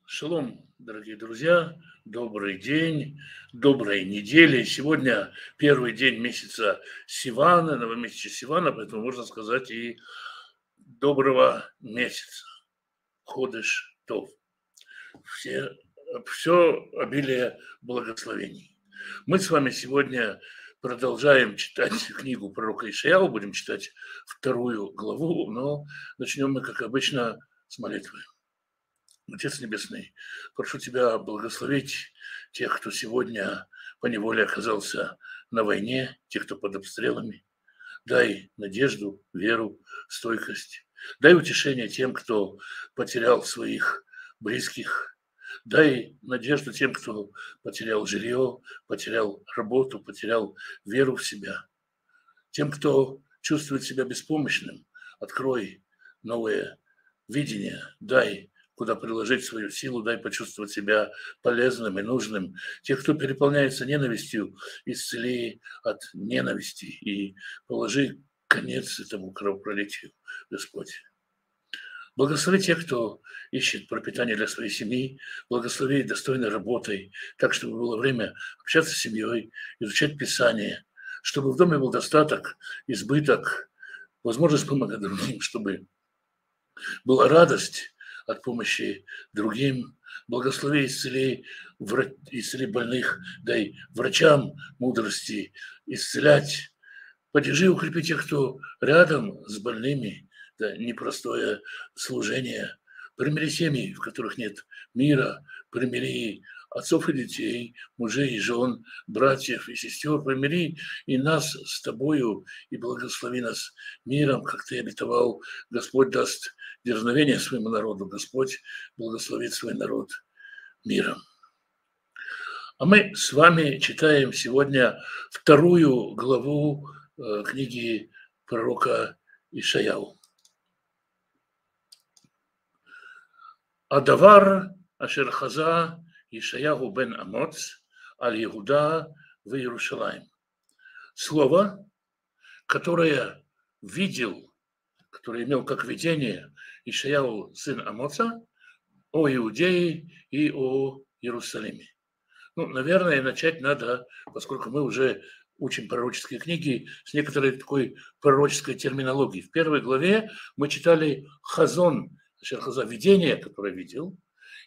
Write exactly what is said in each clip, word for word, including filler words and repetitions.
Шалом, дорогие друзья, добрый день, доброй недели. Сегодня первый день месяца Сивана, новомесяча Сивана, поэтому можно сказать и доброго месяца, Ходыш Тов. Все, все обилие благословений. Мы с вами сегодня продолжаем читать книгу пророка Ишаяу, будем читать вторую главу, но начнем мы, как обычно, с молитвы. Отец Небесный, прошу Тебя благословить тех, кто сегодня поневоле оказался на войне, тех, кто под обстрелами. Дай надежду, веру, стойкость. Дай утешение тем, кто потерял своих близких. Дай надежду тем, кто потерял жилье, потерял работу, потерял веру в себя. Тем, кто чувствует себя беспомощным, открой новое видение, дай куда приложить свою силу, дай почувствовать себя полезным и нужным. Тех, кто переполняется ненавистью, исцели от ненависти и положи конец этому кровопролитию, Господь. Благослови тех, кто ищет пропитание для своей семьи, благослови достойной работой, так, чтобы было время общаться с семьей, изучать Писание, чтобы в доме был достаток, избыток, возможность помогать другим, чтобы была радость от помощи другим. Благослови, исцели, исцели больных, дай врачам мудрости исцелять. Поддержи, укрепи тех, кто рядом с больными. Да, непростое служение. Примири семьи, в которых нет мира. Примири отцов и детей, мужей и жен, братьев и сестер. Примири и нас с тобою, и благослови нас миром, как ты обетовал. Господь даст дерзновение своему народу. Господь благословит свой народ миром. А мы с вами читаем сегодня вторую главу э, книги пророка Ишаяу. Адавар ашер хаза Ишаяу бен Амоц аль Иуда в Иерусалим. Слово, которое видел, которое имел как видение Ишаяу, сын Амоца, о Иудее и о Иерусалиме. Ну, наверное, начать надо, поскольку мы уже учим пророческие книги, с некоторой такой пророческой терминологией. В первой главе мы читали хазон, шерхаза, видение, которое видел.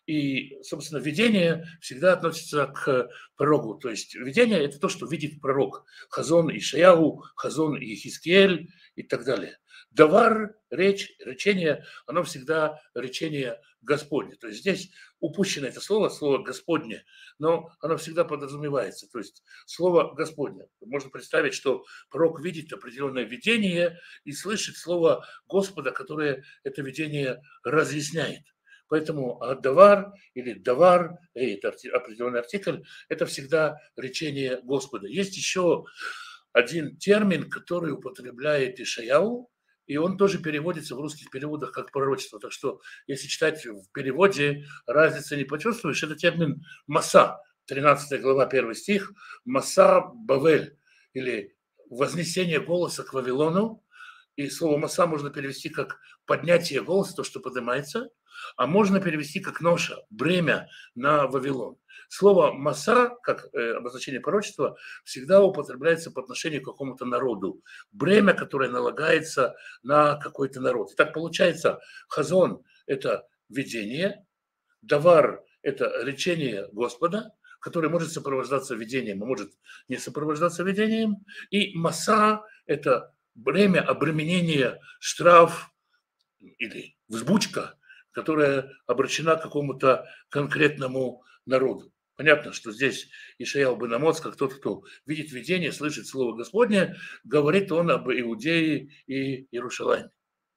И, собственно, видение всегда относится к пророку. То есть видение – это то, что видит пророк. Хазон Ишаяу, хазон Иехискиэль и так далее. Давар, речь, речение, оно всегда речение Господне. То есть здесь упущено это слово, слово Господне, но оно всегда подразумевается. То есть слово Господне. Можно представить, что пророк видит определенное видение и слышит слово Господа, которое это видение разъясняет. Поэтому давар или давар, это определенный артикль, это всегда речение Господа. Есть еще один термин, который употребляет Ишаяу, и он тоже переводится в русских переводах как пророчество. Так что, если читать в переводе, разницы не почувствуешь. Это термин «маса», тринадцатая глава, первый стих, «маса Бавель», или «вознесение голоса к Вавилону». И слово «маса» можно перевести как «поднятие голоса», то, что поднимается, а можно перевести как «ноша», «бремя на Вавилон». Слово «маса», как э, обозначение пророчества, всегда употребляется по отношению к какому-то народу. Бремя, которое налагается на какой-то народ. И так получается, хазон – это видение, давар – это речение Господа, которое может сопровождаться видением, а может не сопровождаться видением, и маса – это бремя, обременение, штраф или взбучка, которая обращена к какому-то конкретному народу. Понятно, что здесь Ишаяу бен Амоц, как тот, кто видит видение, слышит слово Господне, говорит он об Иудее и Иерусалиме.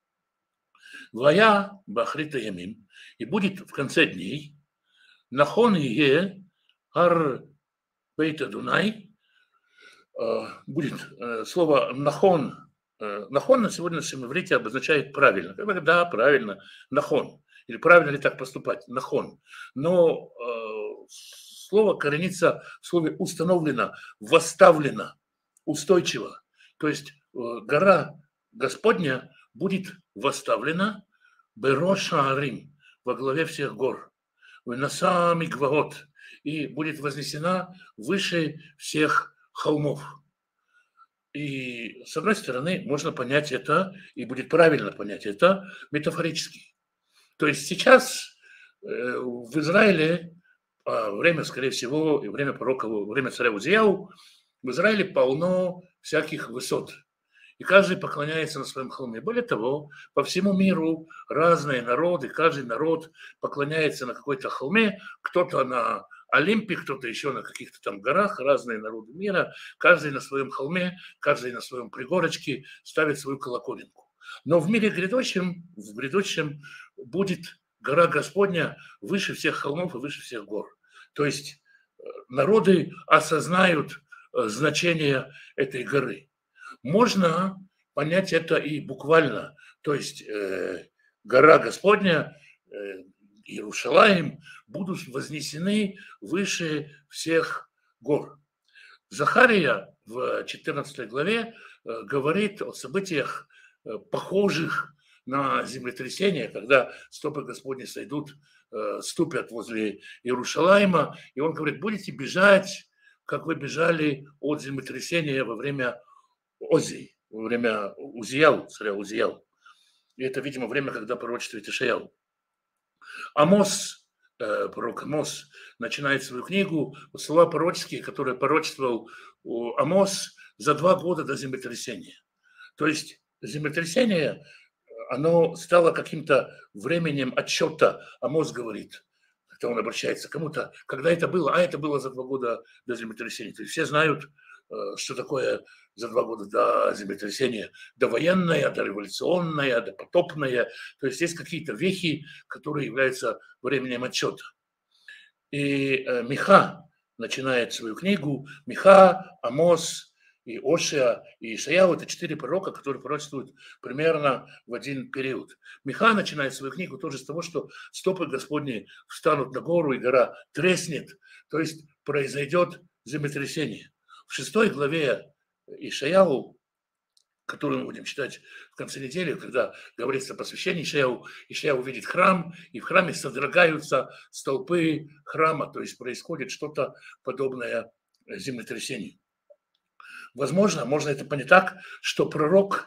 Вая бахрита ямим, и будет в конце дней нахон ие ар бейт Адунай, будет слово нахон. Нахон на сегодняшнем иврите обозначает правильно. Да, правильно, нахон. Или правильно ли так поступать? Нахон. Но э, слово коренится в слове установлено, восставлено, устойчиво. То есть э, гора Господня будет восставлена Бероша Арим, во главе всех гор. вынаса мигваот, и будет вознесена выше всех холмов. И, с одной стороны, можно понять это, и будет правильно понять это метафорически. То есть сейчас э, в Израиле, во время, скорее всего, и время пророка, во время царя Узияу, в Израиле полно всяких высот. И каждый поклоняется на своем холме. Более того, по всему миру разные народы, каждый народ поклоняется на какой-то холме, кто-то на Олимпе, кто-то еще на каких-то там горах, разные народы мира, каждый на своем холме, каждый на своем пригорочке ставит свою колоколенку. Но в мире грядущем, в грядущем будет гора Господня выше всех холмов и выше всех гор. То есть народы осознают значение этой горы. Можно понять это и буквально, то есть э, гора Господня, э, Иерушалаим будут вознесены выше всех гор. Захария в четырнадцатой главе э, говорит о событиях, э, похожих на землетрясение, когда стопы Господни сойдут, э, ступят возле Иерушалаима, и он говорит: будете бежать, как вы бежали от землетрясения во время Озии, во время Узияу, царя Узияу. И это, видимо, время, когда пророчествует Ишаяу. Амос, э, пророк Амос, начинает свою книгу, слова пророческие, которые пророчествовал Амос за два года до землетрясения. То есть землетрясение, оно стало каким-то временем отсчета. Амос говорит, когда он обращается к кому-то, когда это было, а это было за два года до землетрясения. То есть все знают, что такое за два года до землетрясения, довоенное, дореволюционное, допотопное. То есть есть какие-то вехи, которые являются временем отчета. И Миха начинает свою книгу. Миха, Амос, и Ошия, и Ишаяу – это четыре пророка, которые пророчествуют примерно в один период. Миха начинает свою книгу тоже с того, что стопы Господни встанут на гору, и гора треснет, то есть произойдет землетрясение. В шестой главе Ишаяу, которую мы будем читать в конце недели, когда говорится о посвящении Ишаяу, Ишаяу видит храм, и в храме содрогаются столпы храма, то есть происходит что-то подобное землетрясению. Возможно, можно это понять так, что пророк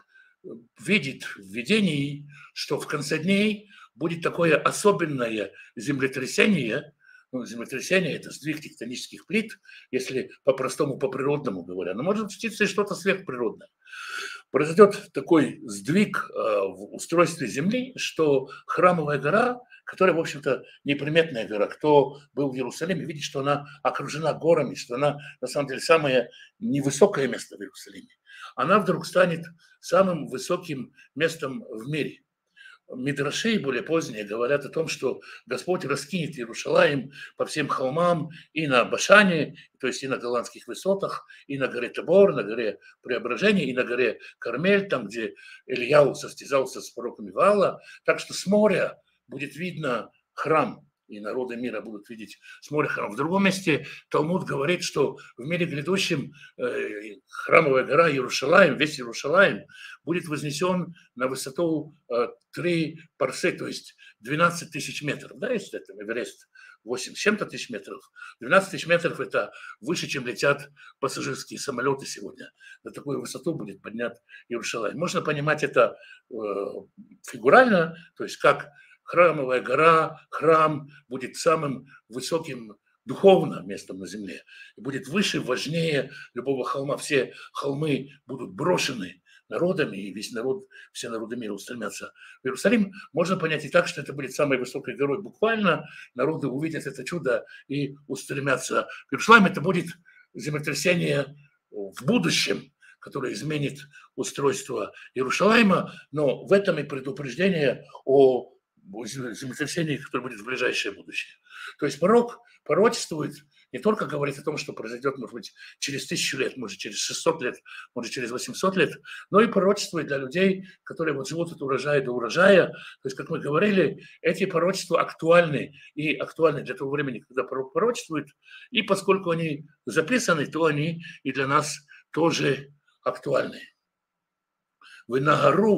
видит в видении, что в конце дней будет такое особенное землетрясение. Ну, землетрясение – это сдвиг тектонических плит, если по-простому, по-природному говоря. Но может случиться и что-то сверхприродное. Произойдет такой сдвиг в устройстве Земли, что храмовая гора, которая, в общем-то, неприметная гора, кто был в Иерусалиме, видит, что она окружена горами, что она, на самом деле, самое невысокое место в Иерусалиме. Она вдруг станет самым высоким местом в мире. Мидраши, более поздние, говорят о том, что Господь раскинет Иерушалаим по всем холмам и на Башане, то есть и на голландских высотах, и на горе Табор, на горе Преображения, и на горе Кармель, там, где Ильяу состязался с пророками Ваала. Так что с моря будет видно храм, и народы мира будут видеть с моря храм. В другом месте Талмуд говорит, что в мире грядущем э, храмовая гора Иерушалаим, весь Иерушалаим, будет вознесен на высоту э, три парсе, то есть двенадцать тысяч метров. Да, если это Эверест восемь с чем-то тысяч метров. двенадцать тысяч метров – это выше, чем летят пассажирские самолеты сегодня. На такую высоту будет поднят Иерушалаим. Можно понимать это э, фигурально, то есть как храмовая гора, храм будет самым высоким духовно местом на земле. И будет выше, важнее любого холма. Все холмы будут брошены народами, и весь народ, все народы мира устремятся в Иерусалим. Можно понять и так, что это будет самой высокой горой. Буквально народы увидят это чудо и устремятся в Иерусалим. Это будет землетрясение в будущем, которое изменит устройство Иерушалайма. Но в этом и предупреждение о землетрясение, которое будет в ближайшее будущее. То есть пророк пророчествует, не только говорит о том, что произойдет, может быть, через тысячу лет, может, через шестьсот лет, может, через восемьсот лет, но и пророчествует для людей, которые вот живут от урожая до урожая. То есть, как мы говорили, эти пророчества актуальны, и актуальны для того времени, когда пророк пророчествует, и поскольку они записаны, то они и для нас тоже актуальны. Вы на гору,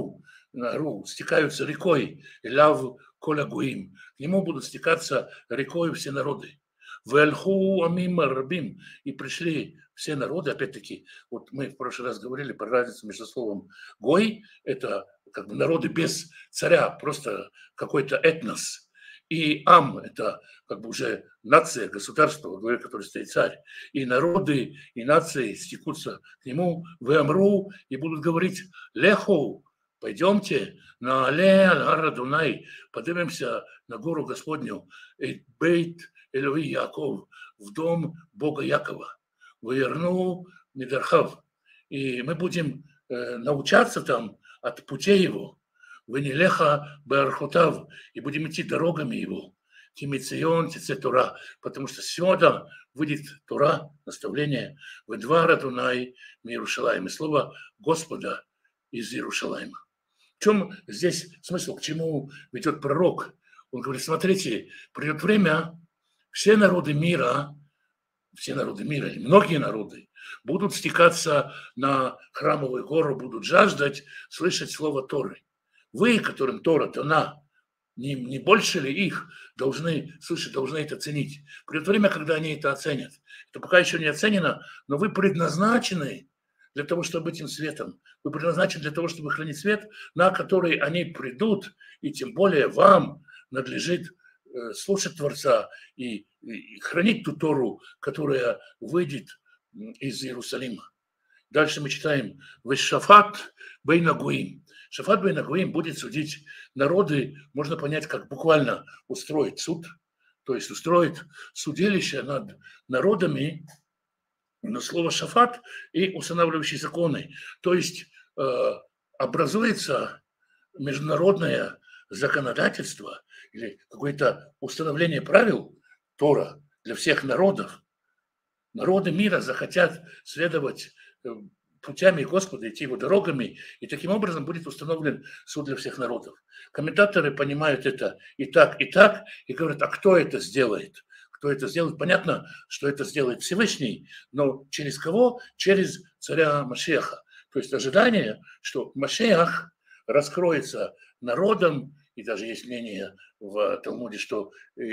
Ру, стекаются рекой, Ляв Коля Гуим, к нему будут стекаться рекой все народы. Вэльху Амим Рабим, и пришли все народы, опять-таки, вот мы в прошлый раз говорили про разницу между словом Гой, это как бы народы без царя, просто какой-то этнос, и Ам, это как бы уже нация, государство, во главе которой стоит царь, и народы, и нации стекутся к нему, в Амру, и будут говорить Леху, пойдемте на Але Аль-Гара Дунай, поднимемся на гору Господню, Бейт Элои Яков, в дом Бога Якова, выверну Мидархав, и мы будем э, научаться там от путей его, Венелеха Беархотав, и будем идти дорогами его, Тимицион, Тице Тора, потому что сюда выйдет Тора, наставление, Ведвара Дунай Иерушалаим, и слово Господа из Иерушалаима. В чем здесь смысл, к чему ведет пророк? Он говорит, смотрите, придет время, все народы мира, все народы мира, и многие народы будут стекаться на храмовую гору, будут жаждать слышать слово Торы. Вы, которым Тора дана, не, не больше ли их должны слышать, должны это ценить? Придет время, когда они это оценят. Это пока еще не оценено, но вы предназначены для того, чтобы быть им светом. Вы предназначены для того, чтобы хранить свет, на который они придут, и тем более вам надлежит слушать Творца и, и хранить ту Тору, которая выйдет из Иерусалима. Дальше мы читаем «Вешафат бейна гуим». Шафат бейна гуим будет судить народы, можно понять, как буквально устроить суд, то есть устроить судилище над народами, но слово «шафат» и устанавливающие законы. То есть э, образуется международное законодательство или какое-то установление правил Тора для всех народов. Народы мира захотят следовать путями Господа, идти его дорогами, и таким образом будет установлен суд для всех народов. Комментаторы понимают это и так, и так, и говорят, а кто это сделает? Кто это сделает? Понятно, что это сделает Всевышний, но через кого? Через царя Машеха. То есть ожидание, что Машех раскроется народом, и даже есть мнение в Талмуде, что,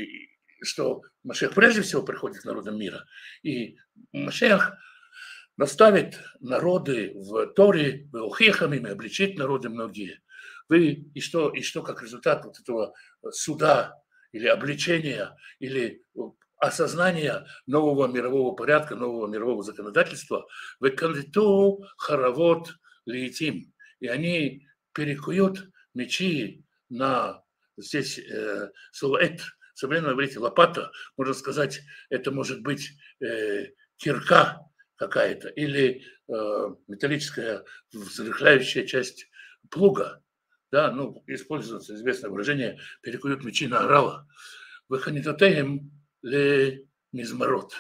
что Машех прежде всего приходит к народам мира, и Машех наставит народы в Торе, в Ухехами, обличит народы многие. Вы, и что, и что как результат вот этого суда или обличения, или осознания нового мирового порядка, нового мирового законодательства, вы кандидату харавот лейтим, и они перекуют мечи на, здесь э, слово «эт», в современном иврите лопата, можно сказать, это может быть э, кирка какая-то или э, металлическая взрыхляющая часть плуга, да, ну, используется известное выражение «перекуют мечи на орала». «Выханитотеем ле мизмарот».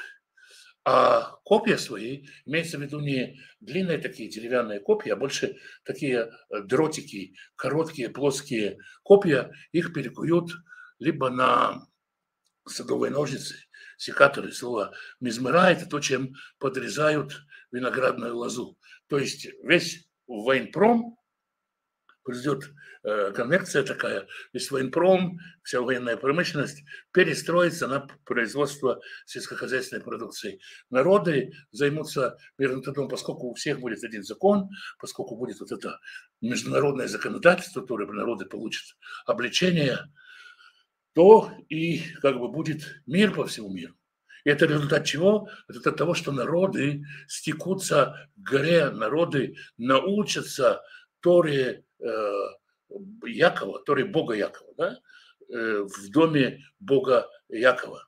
А копья свои, имеется в виду не длинные такие деревянные копья, а больше такие дротики, короткие, плоские копья, их перекуют либо на садовые ножницы, секаторы. Слово «мизмара» – это то, чем подрезают виноградную лозу. То есть весь военпром, произойдет э, конвекция такая, весь военпром, вся военная промышленность перестроится на производство сельскохозяйственной продукции. Народы займутся мирным трудом, поскольку у всех будет один закон, поскольку будет вот это международное законодательство, которое народы получат обличение, то и как бы будет мир по всему миру. И это результат чего? Это от того, что народы стекутся к горе, народы научатся Торе э, Якова, Торе Бога Якова, да? э, в доме Бога Якова.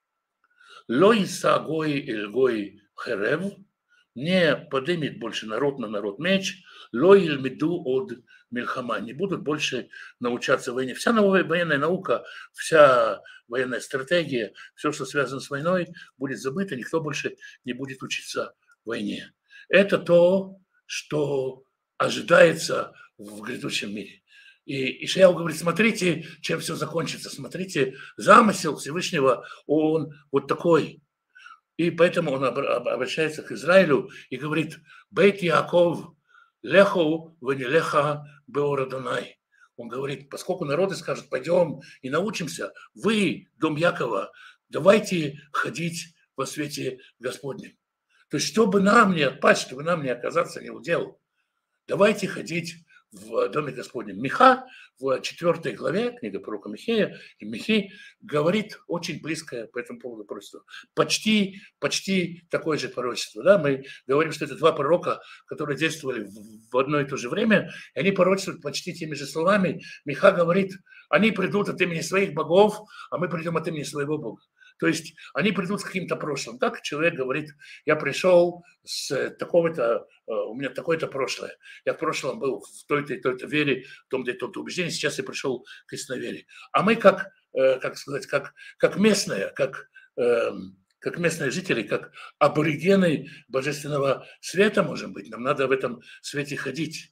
Лой сагой эльгой херев, не поднимет больше народ на народ меч, лой эльмиду от мильхама, не будут больше научаться войне. Вся новая военная наука, вся военная стратегия, все, что связано с войной, будет забыто, никто больше не будет учиться войне. Это то, что ожидается в грядущем мире. И Ишаяу говорит, смотрите, чем все закончится, смотрите, замысел Всевышнего, он вот такой. И поэтому он обращается к Израилю и говорит, Бейт Яаков Леху венелеха беорадонай. Он говорит, поскольку народы скажут, пойдем и научимся, вы, дом Якова, давайте ходить во свете Господнем. То есть, чтобы нам не отпасть, чтобы нам не оказаться неудел, давайте ходить в Доме Господнем. Миха в четвертой главе, книга пророка Михея, и Михей говорит очень близкое по этому поводу пророчество. Почти, почти такое же пророчество. Да? Мы говорим, что это два пророка, которые действовали в одно и то же время, и они пророчествуют почти теми же словами. Миха говорит, они придут от имени своих богов, а мы придем от имени своего Бога. То есть они придут с каким-то прошлым. Так человек говорит, я пришел с такого-то, у меня такое-то прошлое. Я в прошлом был в той-то и той-то вере, в том-то и том-то убеждении, сейчас я пришел к истинной вере. А мы как, как сказать, как, как местные, как, как местные жители, как аборигены божественного света, можем быть, нам надо в этом свете ходить.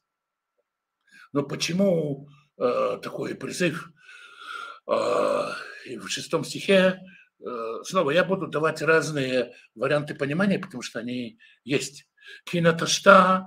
Но почему такой призыв? И в шестом стихе снова я буду давать разные варианты понимания, потому что они есть. Кинаташта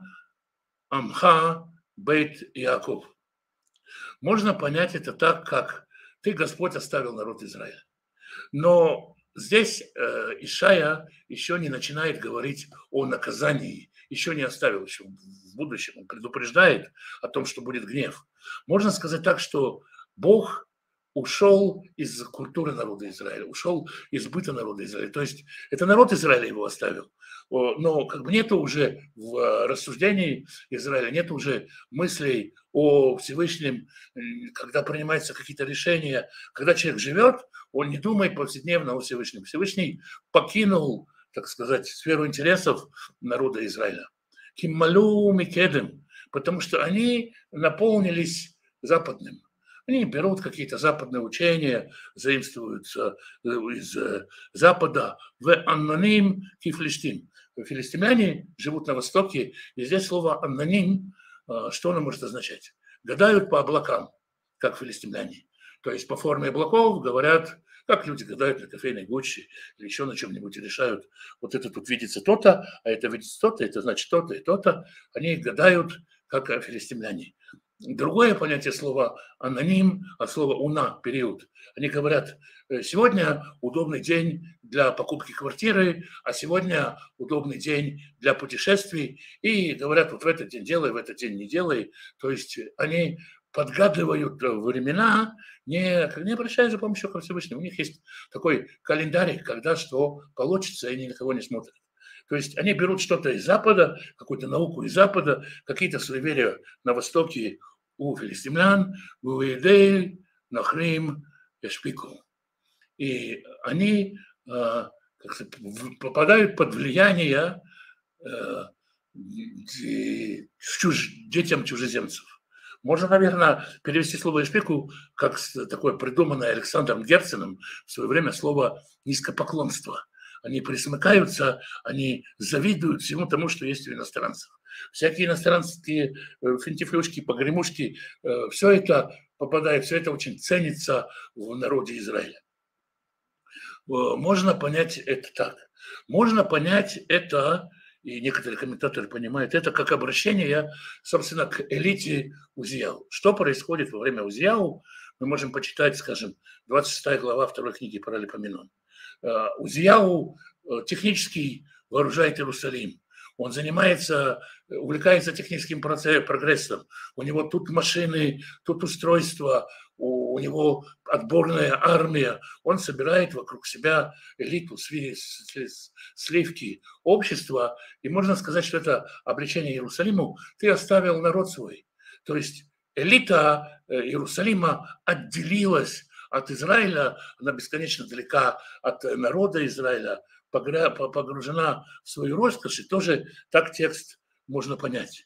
амха бейт Яков. Можно понять это так, как ты, Господь, оставил народ Израиля. Но здесь э, Ишая еще не начинает говорить о наказании, еще не оставил, еще в будущем. Он предупреждает о том, что будет гнев. Можно сказать так, что Бог ушел из культуры народа Израиля, ушел из быта народа Израиля. То есть это народ Израиля его оставил. Но как бы нет уже в рассуждении Израиля, нет уже мыслей о Всевышнем, когда принимаются какие-то решения. Когда человек живет, он не думает повседневно о Всевышнем. Всевышний покинул, так сказать, сферу интересов народа Израиля. Киммалу микедем, потому что они наполнились западным. Они берут какие-то западные учения, заимствуются из Запада. В аноним кифлиштим. Филистимляне живут на Востоке, и здесь слово аноним, что оно может означать? Гадают по облакам, как филистимляне. То есть по форме облаков говорят, как люди гадают на кофейной гуще или еще на чем-нибудь и решают, вот это тут видится то-то, а это видится то-то, это значит то-то и то-то. Они гадают, как филистимляне. Другое понятие слова аноним от слова уна, период. Они говорят, сегодня удобный день для покупки квартиры, а сегодня удобный день для путешествий. И говорят, вот в этот день делай, в этот день не делай. То есть они подгадывают времена, не, не обращаясь за помощью ко Всевышнему. У них есть такой календарь, когда что получится, и они на кого не смотрят. То есть они берут что-то из Запада, какую-то науку из Запада, какие-то суеверия на Востоке у филистимлян, у иудеев, нахрим, яшпику. И они как сказать, попадают под влияние чуж... детям чужеземцев. Можно, наверное, перевести слово «яшпику» как такое придуманное Александром Герценом в свое время слово «низкопоклонство». Они присмыкаются, они завидуют всему тому, что есть у иностранцев. Всякие иностранские финтифлюшки, погремушки, все это попадает, все это очень ценится в народе Израиля. Можно понять это так. Можно понять это, и некоторые комментаторы понимают это, как обращение, собственно, к элите Узияу. Что происходит во время Узияу, мы можем почитать, скажем, двадцать шестая глава второй книги Паралипоменон. Узияу технически вооружает Иерусалим. Он занимается, увлекается техническим прогрессом. У него тут машины, тут устройства, у, у него отборная армия. Он собирает вокруг себя элиту, сливки общества. И можно сказать, что это обличение Иерусалиму. Ты оставил народ свой. То есть элита Иерусалима отделилась от Израиля, она бесконечно далека от народа Израиля, погружена в свою роскошь, и тоже так текст можно понять.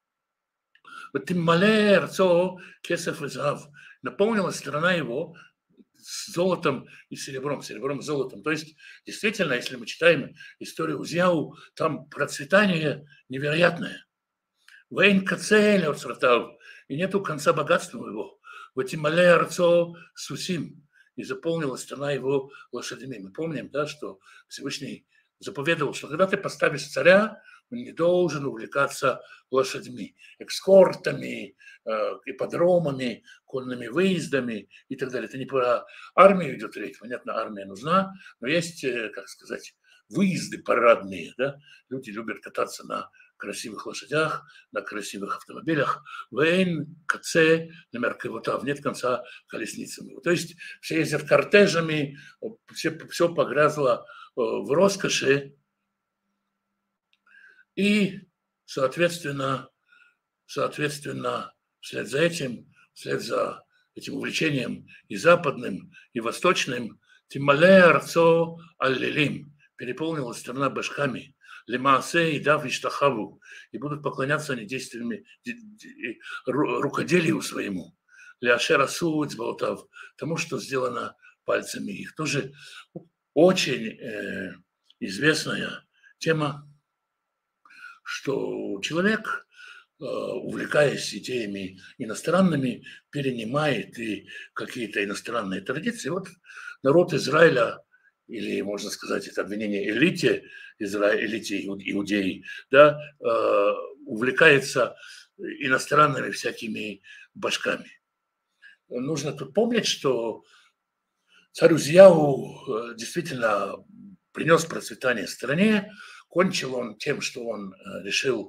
Наполнилась страна его с золотом и серебром, серебром и золотом. То есть, действительно, если мы читаем историю Узияу, там процветание невероятное. Вейн кацель отсратав, и нету конца богатства его. Ватимале арцо сусим, и заполнила страна его лошадями. Мы помним, да, что Всевышний заповедовал, что когда ты поставишь царя, он не должен увлекаться лошадьми, экскортами, ипподромами, конными выездами и так далее. Это не про армию идет речь, понятно, армия нужна, но есть, как сказать, выезды парадные, да? Люди любят кататься на красивых лошадях, на красивых автомобилях, вейн, каце, на меркевотав, нет конца колесницам. То есть все ездят кортежами, все, все погрязло в роскоши, и, соответственно, соответственно, вслед за этим, вслед за этим увлечением и западным, и восточным, тимале арцо аллилим, переполнилась страна башками, лемаасе и дав иштахаву, и будут поклоняться они действиями, рукоделию своему, ляшера суд сболтав, тому, что сделано пальцами их. Тоже очень э, известная тема, что человек, увлекаясь идеями иностранными, перенимает и какие-то иностранные традиции. Вот народ Израиля, или, можно сказать, это обвинение элите, Изра... элите иудеи, да, увлекается иностранными всякими башками. Нужно тут помнить, что царь Узияу действительно принес процветание стране. Кончил он тем, что он решил,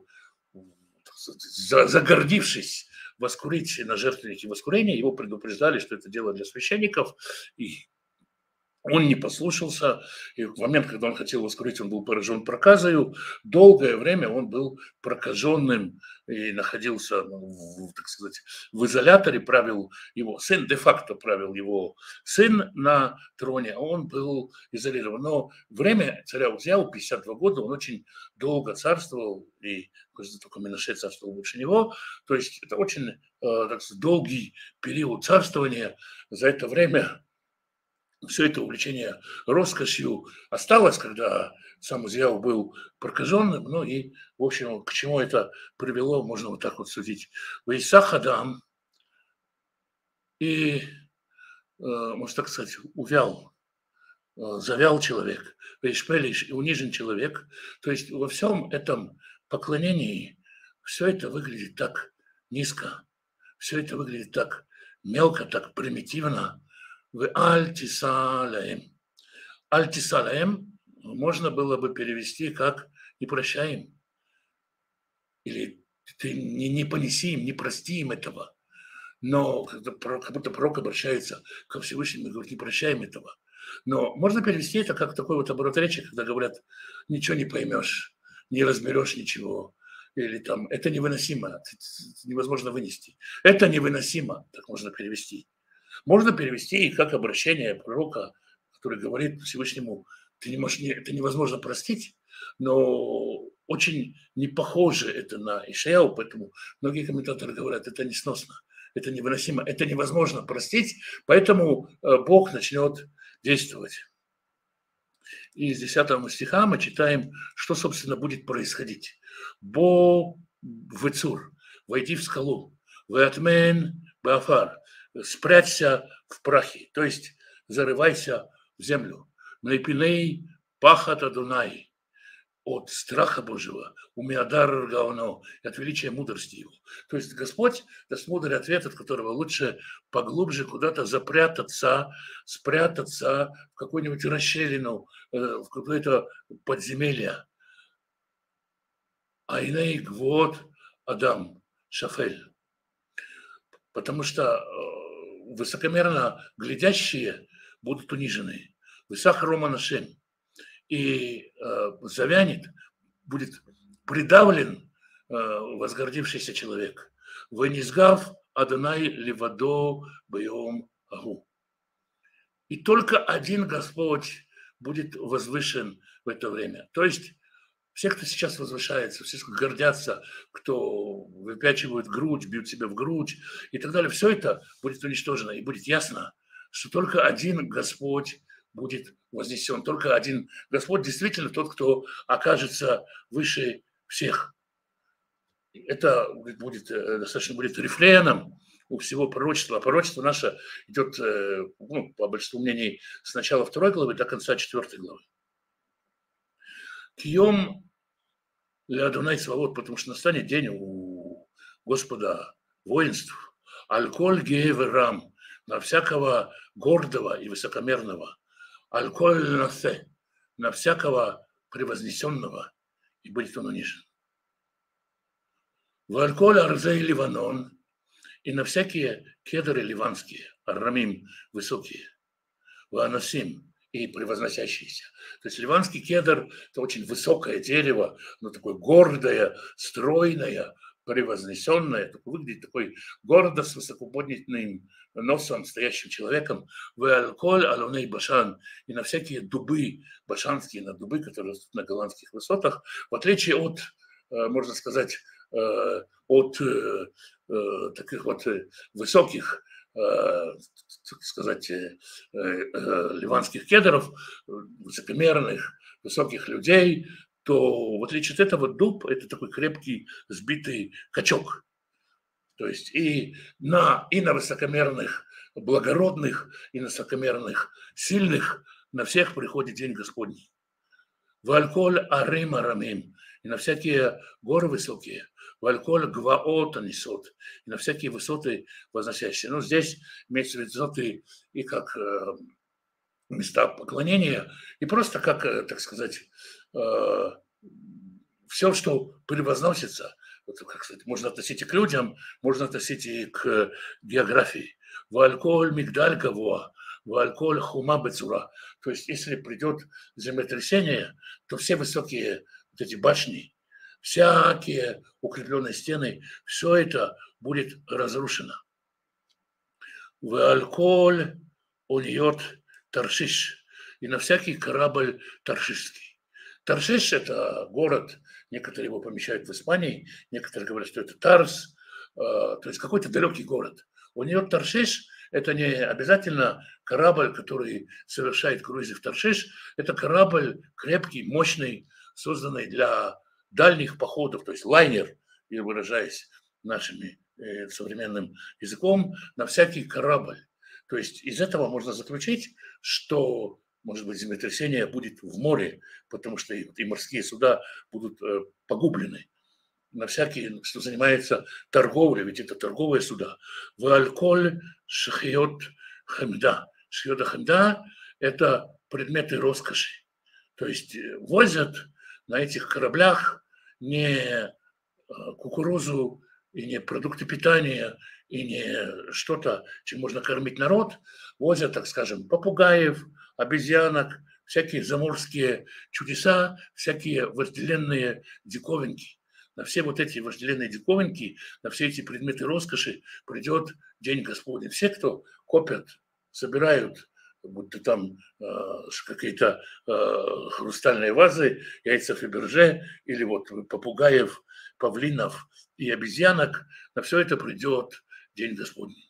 загордившись, воскурить на жертвеннике воскурения. Его предупреждали, что это дело для священников, и он не послушался. И в момент, когда он хотел воскурить, он был поражен проказою. Долгое время он был прокаженным и находился, ну, так сказать, в изоляторе. Правил его сын, де-факто правил его сын на троне, а он был изолирован. Но время царя Узияу, пятьдесят два года, он очень долго царствовал, и только Менаше царствовал больше него. То есть это очень, так сказать, долгий период царствования. За это время все это увлечение роскошью осталось, когда сам Узияу был прокаженным, ну и, в общем, к чему это привело, можно вот так вот судить. Вейсах Адам, и, можно так сказать, увял, завял человек, вейшпелиш, и унижен человек. То есть во всем этом поклонении все это выглядит так низко, все это выглядит так мелко, так примитивно. В альтисалаем. Альтисалаем можно было бы перевести как «не прощай им». Или ты не, не понеси им, не прости им этого. Но как будто пророк обращается ко Всевышнему и говорит: не прощай им этого. Но можно перевести это как такой вот оборот речи, когда говорят: ничего не поймешь, не разберешь ничего. Или там это невыносимо, невозможно вынести. Это невыносимо, так можно перевести. Можно перевести и как обращение пророка, который говорит Всевышнему: ты не можешь, это невозможно простить, но очень не похоже это на Ишаяу, поэтому многие комментаторы говорят: это несносно, это невыносимо, это невозможно простить, поэтому Бог начнет действовать. И из десятого стиха мы читаем, что, собственно, будет происходить. Бо вецур, войди в скалу, веатмен беафар, спрячься в прахе, то есть зарывайся в землю. Наипиней пахат Адунай, от страха Божьего, умиадар гаоно, от величия мудрости его. То есть Господь даст мудрый ответ, от которого лучше поглубже куда-то запрятаться, спрятаться в какую-нибудь расщелину, в какое-то подземелье. Айней гвот Адам Шафель. Потому что высокомерно глядящие будут унижены. Высах Рома Нашем. И э, завянет, будет придавлен э, возгордившийся человек. Венизгав Адонай Левадо Бьем Агу. И только один Господь будет возвышен в это время. То есть все, кто сейчас возвышается, все, кто гордятся, кто выпячивают грудь, бьют себя в грудь и так далее, все это будет уничтожено. И будет ясно, что только один Господь будет вознесен. Только один Господь действительно тот, кто окажется выше всех. Это будет достаточно будет рефреном у всего пророчества. А пророчество наше идет, ну, по большинству мнений, с начала второй главы до конца четвертой главы. Кием для Адунай Свавод, потому что настанет день у Господа воинств. Аль-коль геверам, на всякого гордого и высокомерного. Аль-коль насе, на всякого превознесенного, и будет он унижен. В аль-коль арзей Ливанон, и на всякие кедры ливанские, аррамим высокие, в анасим, и превозносящиеся. То есть ливанский кедр – это очень высокое дерево, но такое гордое, стройное, превознесенное, выглядит такой гордо, с высокоподнятым носом, стоящим человеком. В аль-коль алуней башан, и на всякие дубы, башанские на дубы, которые растут на голландских высотах, в отличие от, можно сказать, от таких вот высоких, так сказать, ливанских кедров, высокомерных, высоких людей, то в отличие от этого дуб – это такой крепкий, сбитый качок. То есть и на, и на высокомерных, благородных, и на высокомерных, сильных на всех приходит день Господний. В аль-коль арим арамим, и на всякие горы высокие, в аль-коль гваот анисот, и на всякие высоты возносящие. Но здесь имеется в виду высоты и как э, места поклонения, и просто как, э, так сказать, э, все, что превозносится, вот, как сказать, можно относить и к людям, можно относить и к географии. В аль-коль мигдаль гавоа, в аль-коль хума бецура. То есть, если придет землетрясение, то все высокие вот эти башни, всякие укрепленные стены, все это будет разрушено. В аль-коль ольет Таршиш, и на всякий корабль таршишский. Таршиш – это город, некоторые его помещают в Испании, некоторые говорят, что это Тарс, то есть какой-то далекий город. Ольет Таршиш – это не обязательно корабль, который совершает круизы в Таршиш, это корабль крепкий, мощный, созданный для дальних походов, то есть лайнер, я выражаясь нашим э, современным языком, на всякий корабль. То есть из этого можно заключить, что, может быть, землетрясение будет в море, потому что и, и морские суда будут э, погублены. На всякий, что занимается торговлей, ведь это торговые суда. В аль-коль шхиот хамда. Шхиот хамда – это предметы роскоши. То есть возят на этих кораблях не кукурузу и не продукты питания, и не что-то, чем можно кормить народ, возят, так скажем, попугаев, обезьянок, всякие заморские чудеса, всякие вожделенные диковинки. На все вот эти вожделенные диковинки, на все эти предметы роскоши придет День Господень. Все, кто копят, собирают, будто там э, какие-то э, хрустальные вазы, яйца Фаберже, или вот попугаев, павлинов и обезьянок, на все это придет День Господний.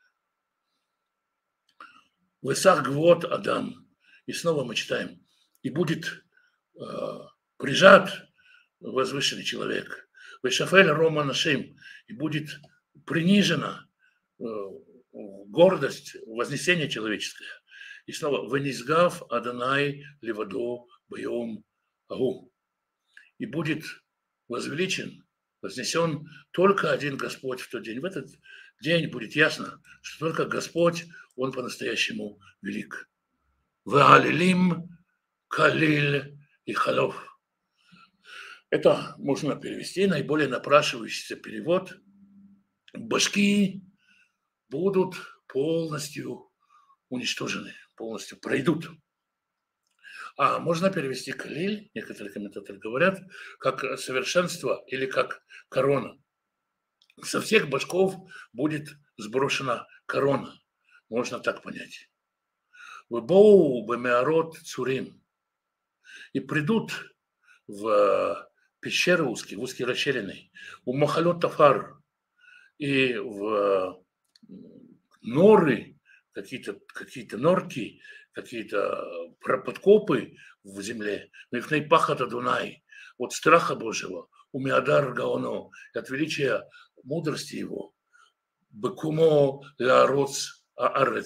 Высах гвот Адам. И снова мы читаем. И будет э, прижат возвышенный человек. Вешафель Рома Нашим. И будет принижена э, гордость, вознесение человеческое. И снова «Венизгав Адонай Левадо Байом Агу». И будет возвеличен, вознесен только один Господь в тот день. В этот день будет ясно, что только Господь, Он по-настоящему велик. «Ваалилим Калиль и Халов». Это можно перевести, наиболее напрашивающийся перевод. Башки будут полностью уничтожены, полностью пройдут. А можно перевести калиль, некоторые комментаторы говорят, как совершенство или как корона. Со всех башков будет сброшена корона. Можно так понять. Выбоу бемеарот цурим. И придут в пещеры узкие, в узкие расщелины, у махалот тафар и в норы, какие-то какие-то норки, какие-то подкопы в земле, но их наипахата Дунай, от страха Божьего, у Миадар Гаоно, от величия мудрости его, Бекумо Лаароц Аарец,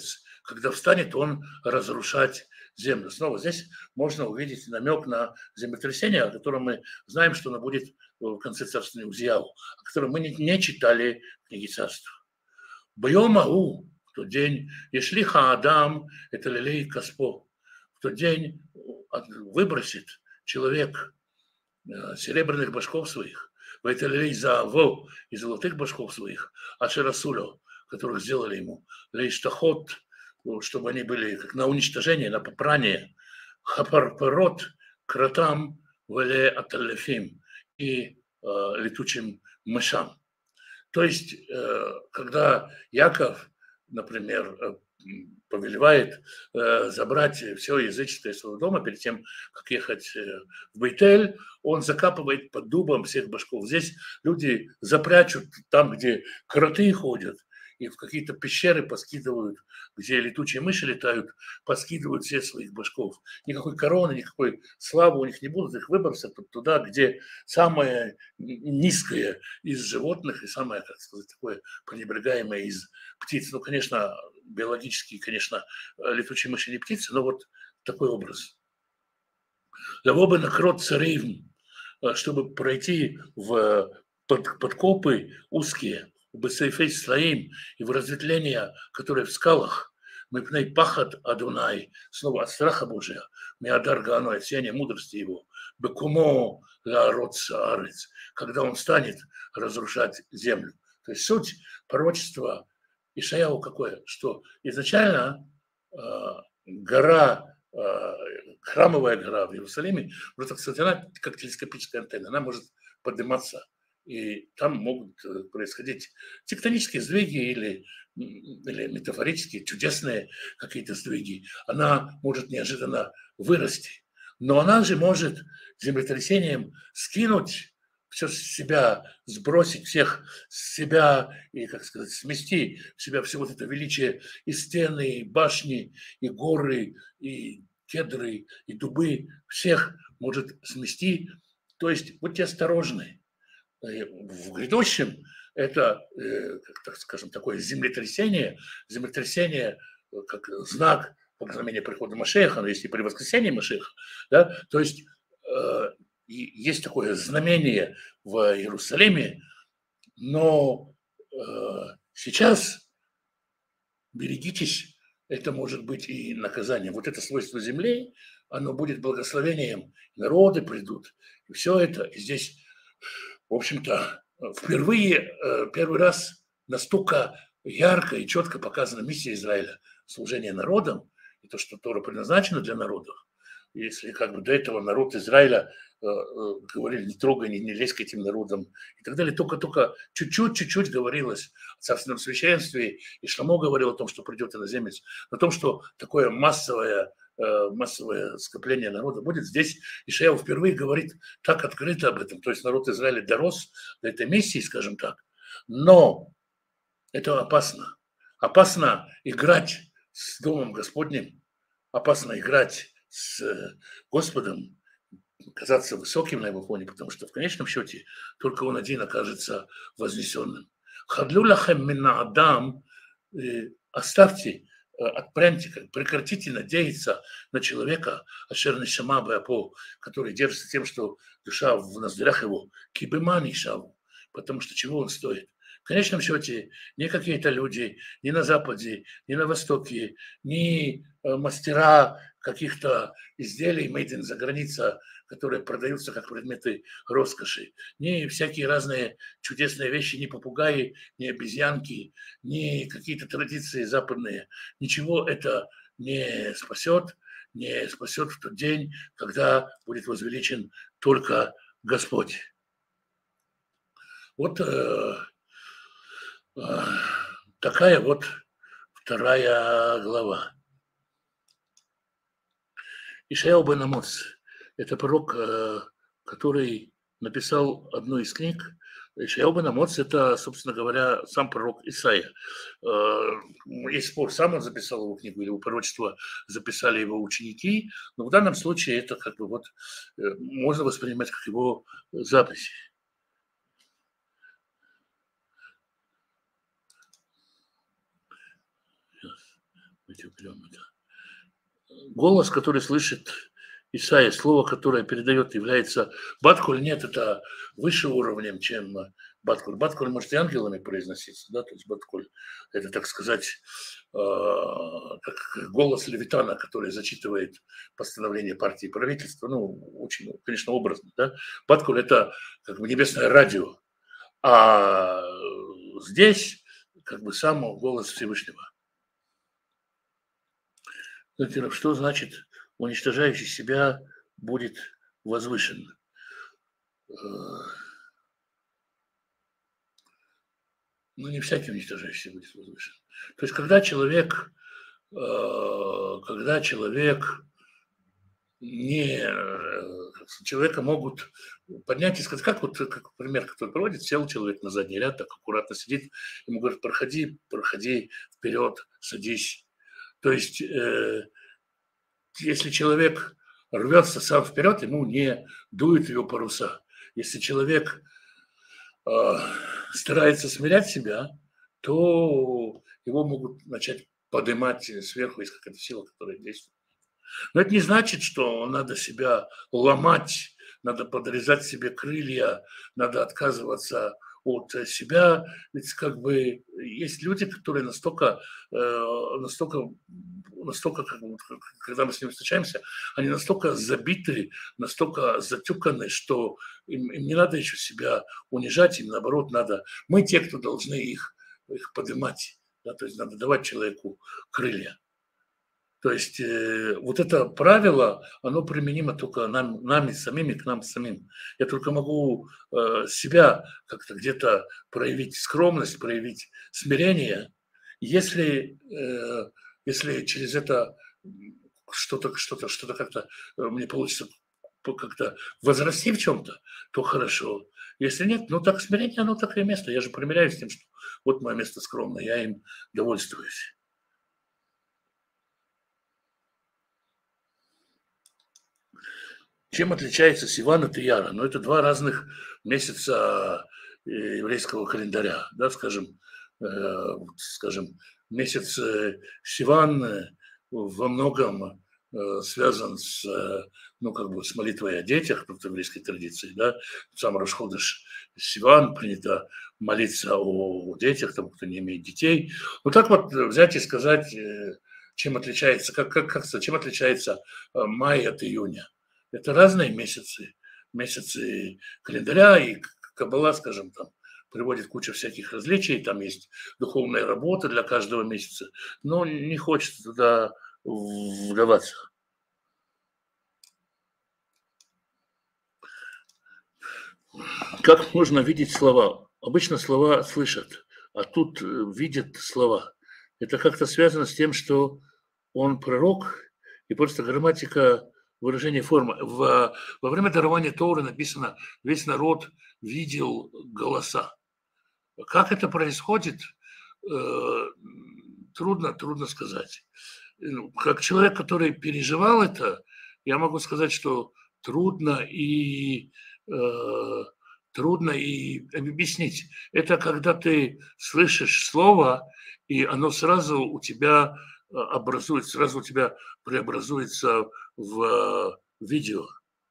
когда встанет он разрушать землю. Снова здесь можно увидеть намек на землетрясение, о котором мы знаем, что оно будет в конце царствования Узияу, о котором мы не читали в книге царств. Байом Агу, в тот день, Ешли Хаадам, это лилей Каспо, в тот день выбросит человек серебряных башков своих, в это лилей Зааво, и золотых башков своих, Ашерасуло, которых сделали ему, лейштахот, чтобы они были как на уничтожение, на попрание, хапарпарот, кротам, вале аталефим и э, летучим мышам. То есть, э, когда Яков, например, э, повелевает э, забрать все языческое из своего дома перед тем, как ехать э, в Бейтель, он закапывает под дубом всех башков. Здесь люди запрячут там, где кроты ходят, и в какие-то пещеры поскидывают, где летучие мыши летают, поскидывают все своих башков. Никакой короны, никакой славы у них не будут, их выбросят туда, где самое низкое из животных и самое, как сказать, такое пренебрегаемое из птиц. Ну, конечно, биологически, конечно, летучие мыши не птицы, но вот такой образ. Лавоба накрот царевн, чтобы пройти в под, подкопы узкие, бесейфей слоим и в разветвления, которые в скалах, мы пней пахат Адунай, снова от страха Божия, меадар ганой, от сияния мудрости его, бекумо лаарот саарец, когда он станет разрушать землю. То есть суть пророчества Ишаяу какое? Что изначально э, гора, э, храмовая гора в Иерусалиме, просто, кстати, она как телескопическая антенна, она может подниматься, и там могут происходить тектонические сдвиги или, или метафорические, чудесные какие-то сдвиги. Она может неожиданно вырасти, но она же может землетрясением скинуть все с себя, сбросить всех с себя и, как сказать, смести в себя все вот это величие и стены, и башни, и горы, и кедры, и дубы, всех может смести. То есть будьте осторожны. В грядущем это, так скажем, такое землетрясение, землетрясение как знак, как знамение прихода Машеха, но если при воскресении Машеха, да, то есть и есть такое знамение в Иерусалиме, но сейчас берегитесь, это может быть и наказание. Вот это свойство земли, оно будет благословением, народы придут, и все это, и здесь, в общем-то, впервые, первый раз настолько ярко и четко показана миссия Израиля, служение народам, и то, что Тора предназначена для народов. Если как бы до этого народ Израиля э, э, говорили, не трогай, не, не лезь к этим народам и так далее, только-только чуть-чуть, чуть-чуть говорилось о царственном священстве, и Шломо говорил о том, что придет иноземец, о том, что такое массовое, э, массовое скопление народа будет. Здесь Ишаяу впервые говорит так открыто об этом, то есть народ Израиля дорос до этой миссии, скажем так, но это опасно. Опасно играть с Домом Господним, опасно играть с Господом, казаться высоким на его фоне, потому что в конечном счете только он один окажется вознесенным. Хадлю лахем минна адам, оставьте, отпрямьте, прекратите надеяться на человека, ашер нешама беапо, который держится тем, что душа в ноздрях его, кибемани шаву, потому что чего он стоит. В конечном счете, ни какие-то люди, ни на Западе, ни на Востоке, ни мастера каких-то изделий made in за граница, которые продаются как предметы роскоши, ни всякие разные чудесные вещи, ни попугаи, ни обезьянки, ни какие-то традиции западные. Ничего это не спасет, не спасет в тот день, когда будет возвеличен только Господь. Вот э, э, такая вот вторая глава. Ишаяу бен Амоц – это пророк, который написал одну из книг. Ишаяу бен Амоц – это, собственно говоря, сам пророк Исаия. Есть спор, сам он записал его книгу или его пророчество записали его ученики, но в данном случае это как бы вот можно воспринимать как его записи. Давайте уберем это. Голос, который слышит Исаия, слово, которое передает, является Баткуль. Нет, это выше уровнем, чем Баткуль. Баткуль может и ангелами произноситься, да, то есть Баткуль – это, так сказать, как голос Левитана, который зачитывает постановление партии и правительства, ну, очень, конечно, образно, да. Баткуль – это как бы небесное радио, а здесь как бы сам голос Всевышнего. Что значит уничтожающий себя будет возвышен? Ну, не всякий уничтожающий себя будет возвышен. То есть, когда человек, когда человек не... Человека могут поднять и сказать, как вот, как пример, который проводит, сел человек на задний ряд, так аккуратно сидит, ему говорят, проходи, проходи вперед, садись. То есть, э, если человек рвется сам вперед, ему не дует его паруса. Если человек э, старается смирять себя, то его могут начать поднимать сверху, есть какая-то сила, которая действует. Но это не значит, что надо себя ломать, надо подрезать себе крылья, надо отказываться от себя. Ведь как бы есть люди, которые настолько, настолько, настолько, когда мы с ними встречаемся, они настолько забиты, настолько затюканы, что им, им не надо еще себя унижать, им наоборот надо. Мы те, кто должны их, их поднимать, да, то есть надо давать человеку крылья. То есть э, вот это правило, оно применимо только нам, нами самими, к нам самим. Я только могу э, себя как-то где-то проявить скромность, проявить смирение, если, э, если через это что-то, что-то, что-то как-то мне получится как-то возрасти в чем-то, то хорошо. Если нет, ну так смирение, оно такое место. Я же примиряюсь с тем, что вот мое место скромное, я им довольствуюсь. Чем отличается Сиван от Ияра? Ну, это два разных месяца еврейского календаря. Да, скажем, э, скажем, месяц Сиван во многом э, связан с, ну, как бы с молитвой о детях, в еврейской традиции. Да? Сам Рош ходеш Сиван принято молиться о детях, тому, кто не имеет детей. Вот так вот взять и сказать, чем отличается, как, как, как, чем отличается май от июня. Это разные месяцы, месяцы календаря, и Каббала, скажем, там приводит кучу всяких различий, там есть духовная работа для каждого месяца, но не хочется туда вдаваться. Как можно видеть слова? Обычно слова слышат, а тут видят слова. Это как-то связано с тем, что он пророк, и просто грамматика выражение формы. В, во время дарования Торы написано, весь народ видел голоса. Как это происходит, э, трудно, трудно сказать. Как человек, который переживал это, я могу сказать, что трудно и, э, трудно и объяснить. Это когда ты слышишь слово, и оно сразу у тебя образуется, сразу у тебя преобразуется в видео.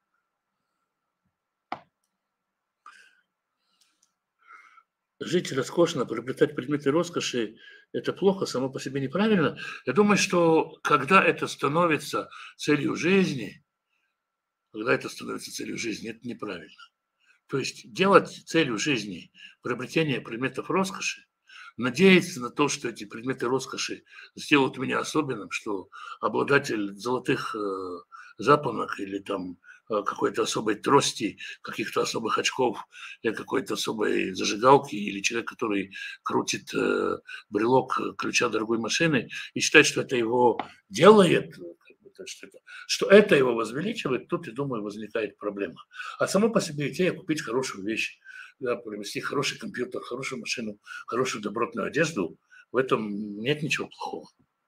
Жить роскошно, приобретать предметы роскоши – это плохо, само по себе неправильно. Я думаю, что когда это становится целью жизни, когда это становится целью жизни, это неправильно. То есть делать целью жизни приобретение предметов роскоши, надеяться на то, что эти предметы роскоши сделают меня особенным, что обладатель золотых э, запонок или там э, какой-то особой трости, каких-то особых очков, или какой-то особой зажигалки, или человек, который крутит э, брелок ключа дорогой машины и считает, что это его делает, что это, что это его возвеличивает, тут, я думаю, возникает проблема. А само по себе идея купить хорошую вещь, да, приобрести хороший компьютер, хорошую машину, хорошую добротную одежду, в этом нет ничего плохого.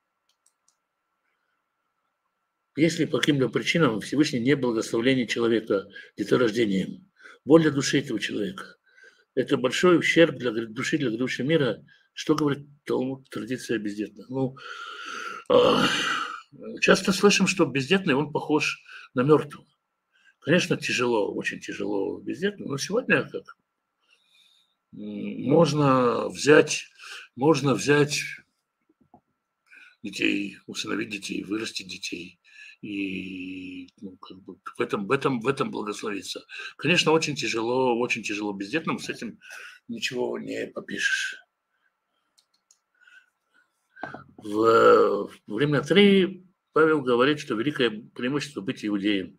Если по каким-либо причинам Всевышний не благословление человека деторождением, боль для души этого человека, это большой ущерб для души, для грядущего мира. Что говорит Талмуд, традиция бездетных? Ну, Часто слышим, что бездетный, он похож на мертвого. Конечно, тяжело, очень тяжело бездетным, но сегодня как можно взять, можно взять детей, усыновить детей, вырастить детей и ну, как бы в этом, в этом, в этом благословиться. Конечно, очень тяжело, очень тяжело бездетным, с этим ничего не попишешь. В, в Римлян три Павел говорит, что великое преимущество быть иудеем.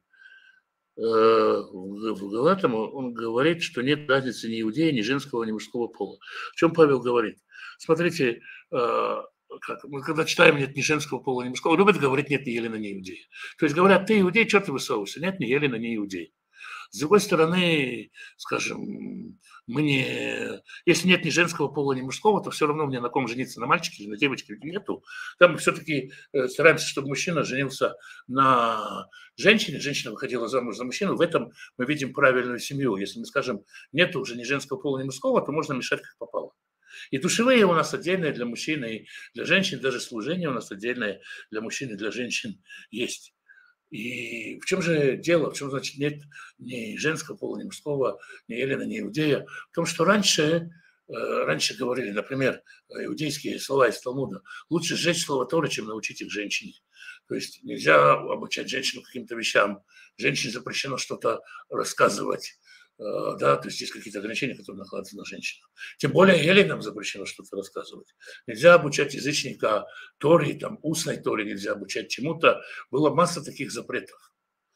В Галатам он говорит, что нет разницы ни иудея, ни женского, ни мужского пола. О чем Павел говорит? Смотрите, как, мы когда читаем «нет ни женского пола, ни мужского», любят говорить «нет ни елена, ни иудея». То есть говорят, ты иудей, что ты высовываешься? Нет ни елена, ни иудей. С другой стороны, скажем, мы не... Если нет ни женского пола, ни мужского, то все равно мне на ком жениться, на мальчике или на девочке нету. Там мы все-таки стараемся, чтобы мужчина женился на женщине, женщина выходила замуж за мужчину. В этом мы видим правильную семью. Если мы скажем, нету уже ни женского пола, ни мужского, то можно мешать как попало. И душевые у нас отдельные для мужчин и для женщин, даже служение у нас отдельное для мужчин и для женщин есть. И в чем же дело, в чем, значит, нет ни женского пола, ни мужского, ни елена, ни иудея? В том, что раньше, раньше говорили, например, иудейские слова из Талмуда, лучше сжечь слово Торы, чем научить их женщине. То есть нельзя обучать женщину каким-то вещам, женщине запрещено что-то рассказывать. Да, то есть есть какие-то ограничения, которые накладываются на женщину. Тем более еленам запрещено что-то рассказывать. Нельзя обучать язычника Торе, там, устной Торе нельзя обучать чему-то. Была масса таких запретов.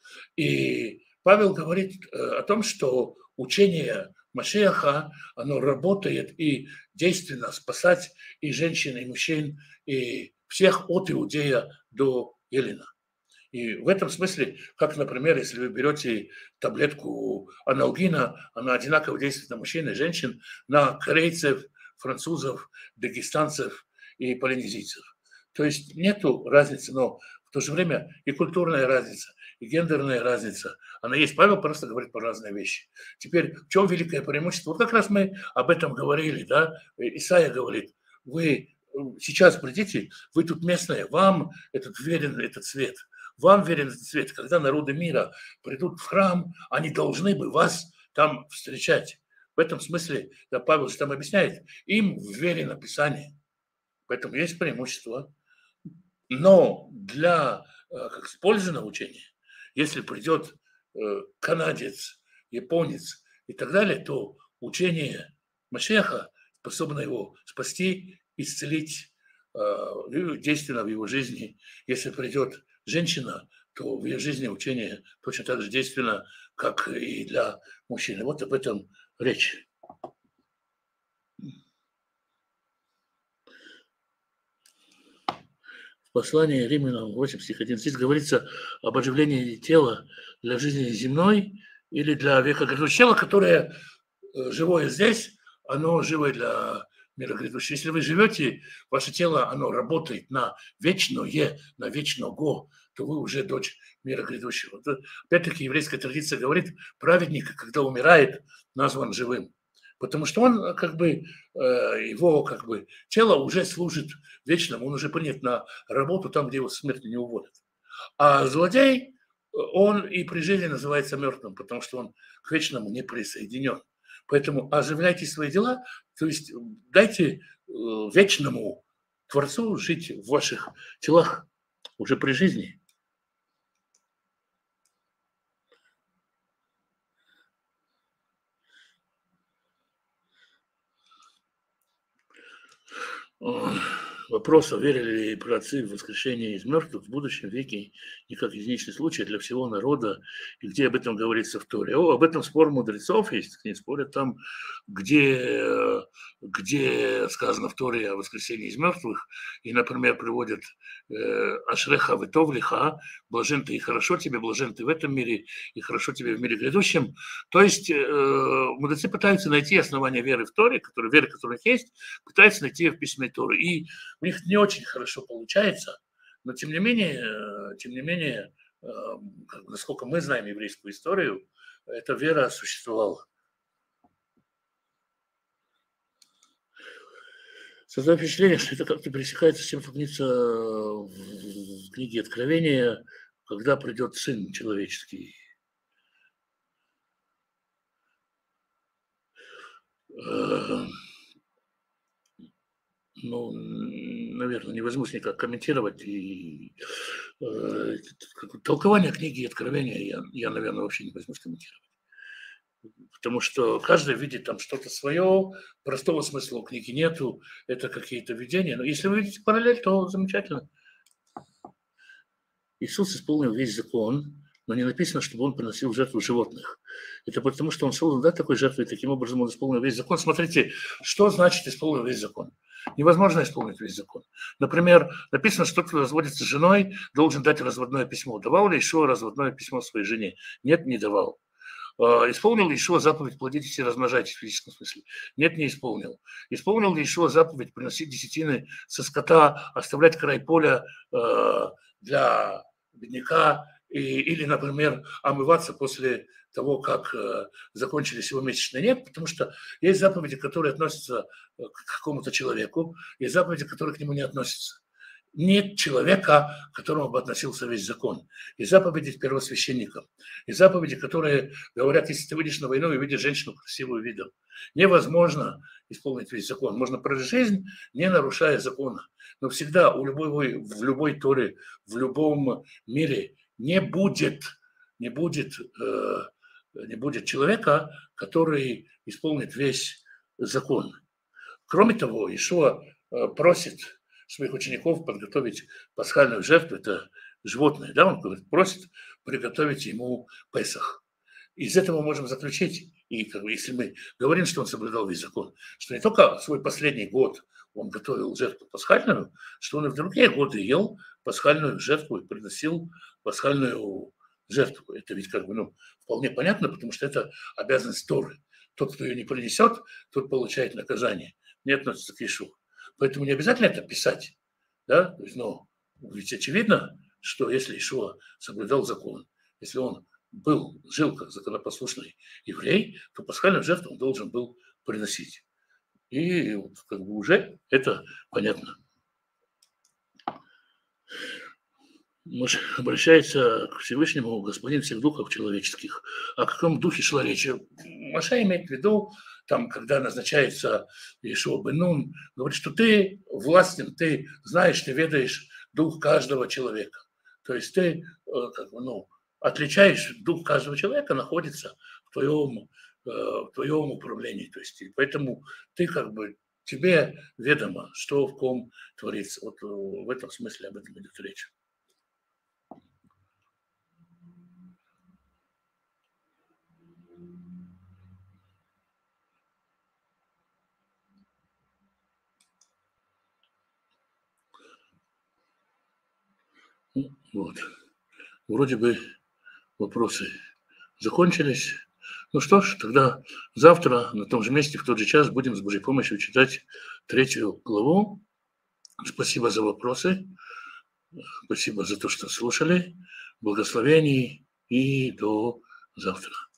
И Павел говорит о том, что учение Машиаха, оно работает и действенно спасать и женщин, и мужчин, и всех от иудея до елена. И в этом смысле, как, например, если вы берете таблетку аналгина, она одинаково действует на мужчин и женщин, на корейцев, французов, дагестанцев и полинезийцев. То есть нету разницы, но в то же время и культурная разница, и гендерная разница, она есть. Павел просто говорит по разные вещи. Теперь, в чем великое преимущество? Вот как раз мы об этом говорили, да? Исайя говорит, вы сейчас придите, вы тут местные, вам этот верен этот свет. Вам верен этот свет. Когда народы мира придут в храм, они должны бы вас там встречать. В этом смысле, да, Павел же там объясняет, им верено Писание. Поэтому есть преимущество. Но для как с пользы научения, если придет канадец, японец и так далее, то учение Машеха способно его спасти, исцелить действенно в его жизни. Если придет женщина, то в ее жизни учение точно так же действенно, как и для мужчины. Вот об этом речь. В послании Римлянам восемь, стих один, здесь говорится об оживлении тела для жизни земной или для века грядущего, которое живое здесь, оно живое для мира грядущего. Если вы живете, ваше тело, оно работает на вечное, на вечного, то вы уже дочь мира грядущего. Опять-таки еврейская традиция говорит, праведник, когда умирает, назван живым. Потому что он, как бы, его как бы, тело уже служит вечному, он уже принят на работу там, где его смерть не уводит. А злодей, он и при жизни называется мертвым, потому что он к вечному не присоединен. Поэтому оживляйте свои дела, то есть дайте вечному Творцу жить в ваших телах уже при жизни. Вопрос, верили ли праотцы в воскрешение из мертвых в будущем веке не как единичный случай для всего народа, и где об этом говорится в Торе. О, об этом спор мудрецов есть, они спорят там, где, где сказано в Торе о воскресении из мертвых, и, например, приводят э, Ашреха ветовлиха, блажен ты и хорошо тебе, блажен ты в этом мире, и хорошо тебе в мире грядущем. То есть э, мудрецы пытаются найти основания веры в Торе, которые, веры которых есть, пытаются найти в письменной Торе. И у них не очень хорошо получается, но тем не менее, тем не менее, насколько мы знаем еврейскую историю, эта вера существовала. Создаю впечатление, что это как-то пересекается с тем, что говорится в книге Откровения, когда придет Сын Человеческий. Ну, наверное, не возьмусь никак комментировать. И, э, толкование книги Откровения я, я, наверное, вообще не возьмусь комментировать. Потому что каждый видит там что-то свое, простого смысла у книги нету, это какие-то видения. Но если вы видите параллель, то замечательно. Иисус исполнил весь закон, но не написано, чтобы он приносил жертву животных. Это потому, что он создан да, такой жертвой, и таким образом он исполнил весь закон. Смотрите, что значит исполнил весь закон? Невозможно исполнить весь закон. Например, написано, что кто разводится с женой, должен дать разводное письмо. Давал ли Ишуа разводное письмо своей жене? Нет, не давал. Исполнил ли Ишуа заповедь плодитесь и размножайтесь в физическом смысле? Нет, не исполнил. Исполнил ли Ишуа заповедь приносить десятины со скота, оставлять край поля для бедняка и, или, например, омываться после того, как э, закончились его месячные? Нет, потому что есть заповеди, которые относятся к какому-то человеку, есть заповеди, которые к нему не относятся. Нет человека, к которому бы относился весь закон. И заповеди первосвященникам, и заповеди, которые говорят, если ты выйдешь на войну и видишь женщину красивую видом, невозможно исполнить весь закон. Можно прожить жизнь, не нарушая закона. Но всегда у любой, в любой Торе, в любом мире не будет, не будет, э, не будет человека, который исполнит весь закон. Кроме того, Ишуа э, просит своих учеников подготовить пасхальную жертву, это животное, да, он говорит, просит приготовить ему Песах. Из этого мы можем заключить, и как бы, если мы говорим, что он соблюдал весь закон, что не только свой последний год он готовил жертву пасхальную, что он и в другие годы ел пасхальную жертву и приносил пасхальную жертву. Это ведь как бы, ну, вполне понятно, потому что это обязанность Торы. Тот, кто ее не принесет, тот получает наказание. Не относится к Ишуа. Поэтому не обязательно это писать. Да? То есть, ну, ведь очевидно, что если Ишуа соблюдал закон, если он был, жил как законопослушный еврей, то пасхальную жертву он должен был приносить. И вот, как бы уже это понятно. Моше обращается к Всевышнему господин всех духов человеческих. О каком духе шла речь? Моше имеет в виду, там, когда назначается Иешуа бен Нун, говорит, что ты властен, ты знаешь, ты ведаешь дух каждого человека. То есть ты как бы, ну, отличаешь, дух каждого человека находится в твоем, в твоем управлении. То есть, поэтому ты как бы, тебе ведомо, что в ком творится. Вот в этом смысле об этом идет речь. Вот. Вроде бы вопросы закончились. Ну что ж, тогда завтра на том же месте, в тот же час будем с Божьей помощью читать третью главу. Спасибо за вопросы. Спасибо за то, что слушали. Благословений и до завтра.